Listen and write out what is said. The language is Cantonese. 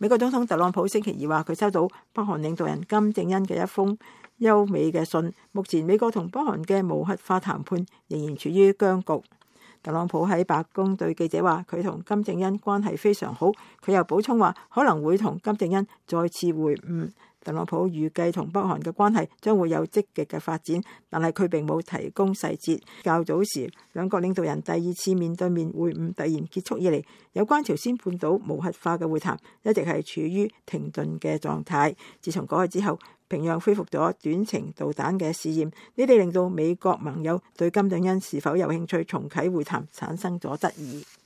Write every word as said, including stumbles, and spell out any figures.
美國總統特朗普星期二話，佢收到北韓領導人金正恩嘅一封優美嘅信。目前美國同北韓嘅無核化談判仍然處於僵局。特朗普喺白宮對記者話，佢同金正恩關係非常好。佢又補充話，可能會同金正恩再次會晤。特朗普預計同北韓嘅關係將會有積極嘅發展，但係佢並冇提供細節。較早時，兩國領導人第二次面對面會晤突然結束以嚟，有關朝鮮半島無核化嘅會談一直係處於停頓嘅狀態。自從嗰日之後，平壤恢復咗短程導彈嘅試驗，呢啲令到美國盟友對金正恩是否有興趣重啟會談產生咗質疑。